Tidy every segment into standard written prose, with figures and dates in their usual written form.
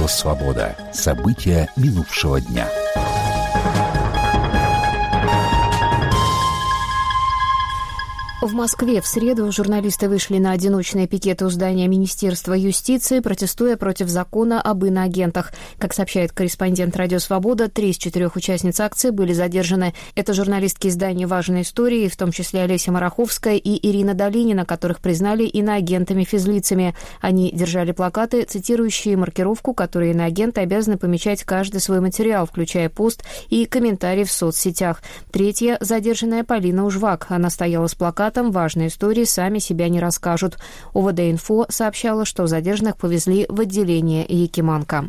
Радио «Свобода». События минувшего дня. В Москве в среду журналисты вышли на одиночные пикеты у здания Министерства юстиции, протестуя против закона об иноагентах. Как сообщает корреспондент «Радио Свобода», 3 из 4 участниц акции были задержаны. Это журналистки издания «Важной истории», в том числе Олеся Мараховская и Ирина Долинина, которых признали иноагентами-физлицами. Они держали плакаты, цитирующие маркировку, которые иноагенты обязаны помечать каждый свой материал, включая пост и комментарий в соцсетях. Третья – задержанная Полина Ужвак. Она стояла с плакатом «Важные истории сами себя не расскажут». УВД-инфо сообщало, что задержанных повезли в отделение Якиманка.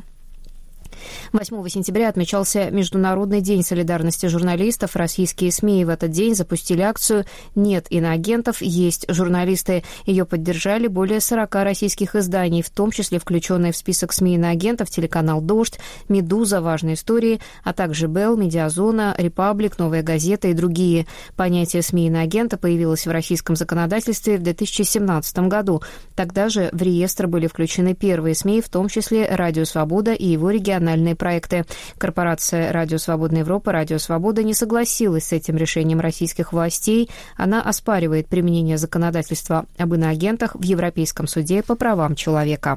8 сентября отмечался Международный день солидарности журналистов. Российские СМИ в этот день запустили акцию «Нет иноагентов, есть журналисты». Ее поддержали более 40 российских изданий, в том числе включенные в список СМИ иноагентов телеканал «Дождь», «Медуза», «Важные истории», а также «Белл», «Медиазона», «Репаблик», «Новая газета» и другие. Понятие СМИ иноагента появилось в российском законодательстве в 2017 году. Тогда же в реестр были включены первые СМИ, в том числе «Радио Свобода» и его региональные проекты. Корпорация «Радио Свободная Европа», «Радио Свобода» не согласилась с этим решением российских властей. Она оспаривает применение законодательства об иноагентах в Европейском суде по правам человека.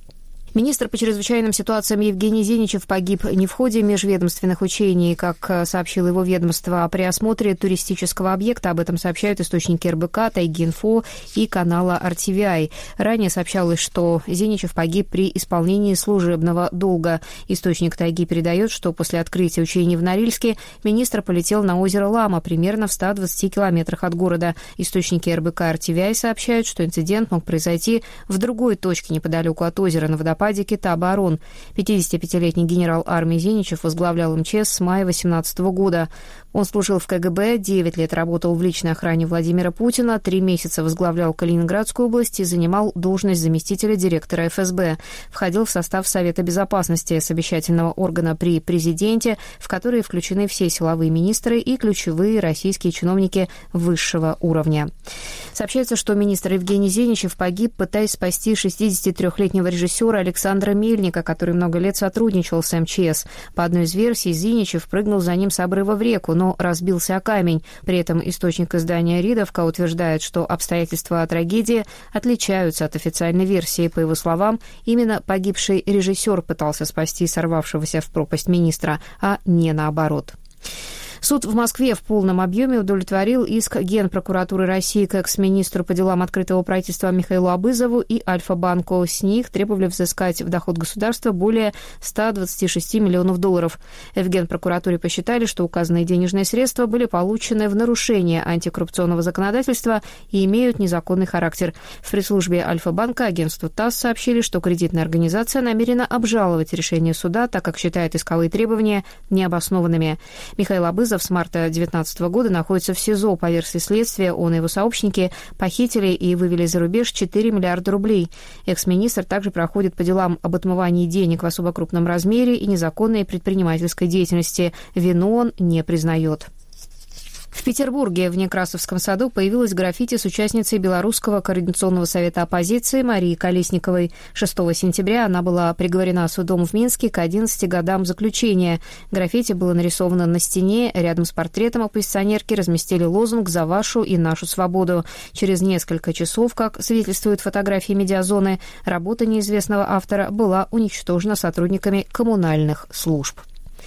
Министр по чрезвычайным ситуациям Евгений Зиничев погиб не в ходе межведомственных учений, как сообщило его ведомство, а при осмотре туристического объекта. Об этом сообщают источники РБК, Тайги-Инфо и канала RTVI. Ранее сообщалось, что Зиничев погиб при исполнении служебного долга. Источник Тайги передает, что после открытия учений в Норильске министр полетел на озеро Лама, примерно в 120 километрах от города. Источники РБК RTVI сообщают, что инцидент мог произойти в другой точке неподалеку от озера, на водопаде Кита-Барон. 55-летний генерал армии Зиничев возглавлял МЧС с мая 2018 года. Он служил в КГБ, 9 лет работал в личной охране Владимира Путина, 3 месяца возглавлял Калининградскую область и занимал должность заместителя директора ФСБ. Входил в состав Совета безопасности, совещательного органа при президенте, в который включены все силовые министры и ключевые российские чиновники высшего уровня. Сообщается, что министр Евгений Зиничев погиб, пытаясь спасти 63-летнего режиссера Александра Мельника, который много лет сотрудничал с МЧС. По одной из версий, Зиничев прыгнул за ним с обрыва в реку, но разбился о камень. При этом источник издания «Ридовка» утверждает, что обстоятельства трагедии отличаются от официальной версии. По его словам, именно погибший режиссер пытался спасти сорвавшегося в пропасть министра, а не наоборот. Суд в Москве в полном объеме удовлетворил иск Генпрокуратуры России к экс-министру по делам открытого правительства Михаилу Абызову и Альфа-банку. С них требовали взыскать в доход государства более 126 миллионов долларов. В Генпрокуратуре посчитали, что указанные денежные средства были получены в нарушение антикоррупционного законодательства и имеют незаконный характер. В пресс-службе Альфа-банка агентству ТАСС сообщили, что кредитная организация намерена обжаловать решение суда, так как считает исковые требования необоснованными. Михаил Абызов с марта 2019 года находится в СИЗО. По версии следствия, он и его сообщники похитили и вывели за рубеж 4 миллиарда рублей. Экс-министр также проходит по делам об отмывании денег в особо крупном размере и незаконной предпринимательской деятельности. Вину он не признает. В Петербурге в Некрасовском саду появилась граффити с участницей Белорусского координационного совета оппозиции Марией Колесниковой. 6 сентября она была приговорена судом в Минске к 11 годам заключения. Граффити было нарисовано на стене. Рядом с портретом оппозиционерки разместили лозунг «За вашу и нашу свободу». Через несколько часов, как свидетельствуют фотографии «Медиазоны», работа неизвестного автора была уничтожена сотрудниками коммунальных служб.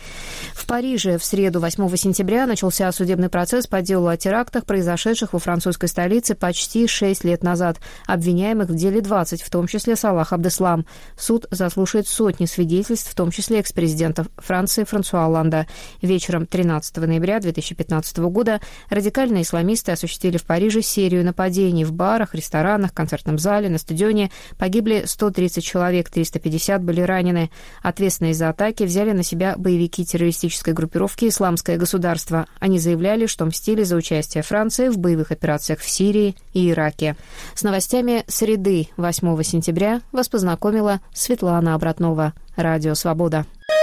В Париже в среду 8 сентября начался судебный процесс по делу о терактах, произошедших во французской столице почти 6 лет назад. Обвиняемых в деле 20, в том числе Салах Абдеслам. Суд заслушает сотни свидетельств, в том числе экс-президента Франции Франсуа Олланда. Вечером 13 ноября 2015 года радикальные исламисты осуществили в Париже серию нападений в барах, ресторанах, концертном зале, на стадионе. Погибли 130 человек, 350 были ранены. Ответственность за атаки взяли на себя боевики террористической группировки «Исламское государство». Они заявляли, что мстили за участие Франции в боевых операциях в Сирии и Ираке. С новостями среды 8 сентября вас познакомила Светлана Обратнова. Радио «Свобода».